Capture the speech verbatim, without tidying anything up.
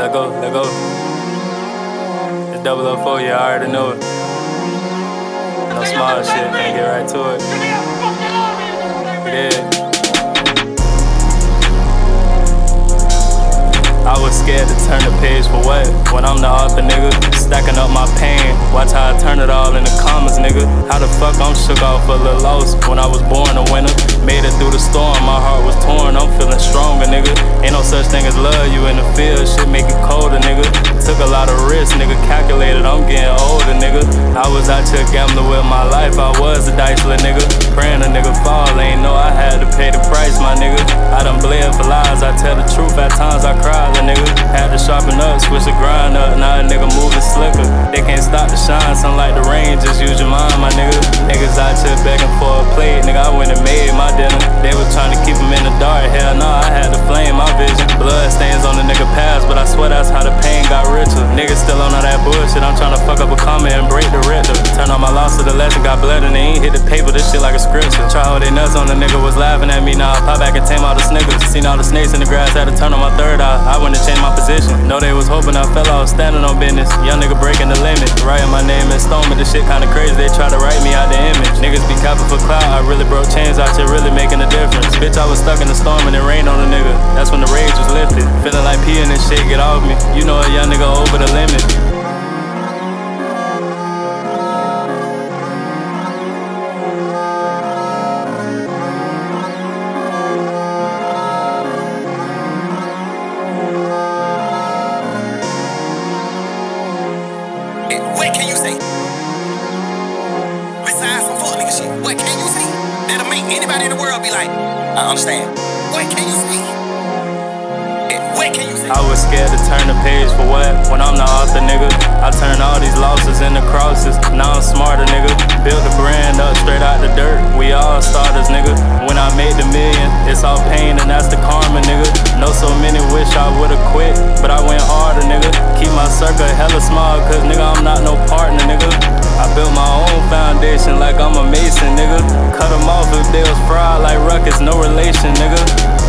let go, let go. It's double up for you, I already know it. No small shit, finna get right to it. Yeah. I was scared to turn the page for what? When I'm the author, nigga. Stacking up my pain. Watch how I turn it all into commas, nigga. How the fuck I'm shook off a little lost when I was born a winner. Made it through the storm, my heart was torn. I'm feeling stronger, nigga. Ain't no such thing as love, you in the field. Shit make it colder, nigga. Took a lot of risks, nigga. Calculated, I'm getting older, nigga. I was out here gambling with my life. I was a diceless nigga. Praying a nigga fall, ain't know I had to pay the price, my nigga. I done bled for lies, I tell the truth. At times I cry, nigga. Had to sharpen up, switch the grind up. Now a nigga moving slicker. They can't stop the shine, something like the rain. Just use your mind, my nigga. Niggas out here begging for a plate, nigga. I went and made my dinner. They was trying to keep them in the dark. Hell no, I had to flame my vision. Blood stains on the nigga past, but I swear that's how the pain got richer. Niggas still on all that bullshit. I'm trying to fuck up a comment and break the Richter. Turn on my loss to the lesson, got blood and they ain't hit the paper. This shit like a scripture. Try hold they nuts on the nigga was laughing at me. Now I pop back and tame all the snickers. Seen all the snakes in the grass, had to turn on my third eye. I went to change my position. Know they was hoping I fell off, standing on business. Young nigga breaking the limit. Writing my name in stone, but this shit kinda crazy. They try to write me out the image. Niggas be capping for clout. I really broke chains out here, really making a difference. Bitch, I was stuck in the storm and it rained on a nigga. That's when the rage was lifted. Feeling like peeing and shit, get off me. You know a young nigga over the limit. What can you say? Besides some fuck nigga shit, what can you say? That'll make anybody in the world be like, I understand. What can you say? What can you say? I was scared to turn the page for what? When I'm the author, nigga. I turned all these losses into crosses. Now I'm smarter, nigga. Built the brand up straight out the dirt. We all starters, nigga. When I made the million, it's all pain and that's the karma, nigga. Know so many wish I would've quit, but I went harder, nigga. Keep my circle hella small, cause nigga, I'm not no partner, nigga. I built my own foundation like I'm a mason, nigga. Cut them off if they was fried like Ruckus, no relation, nigga.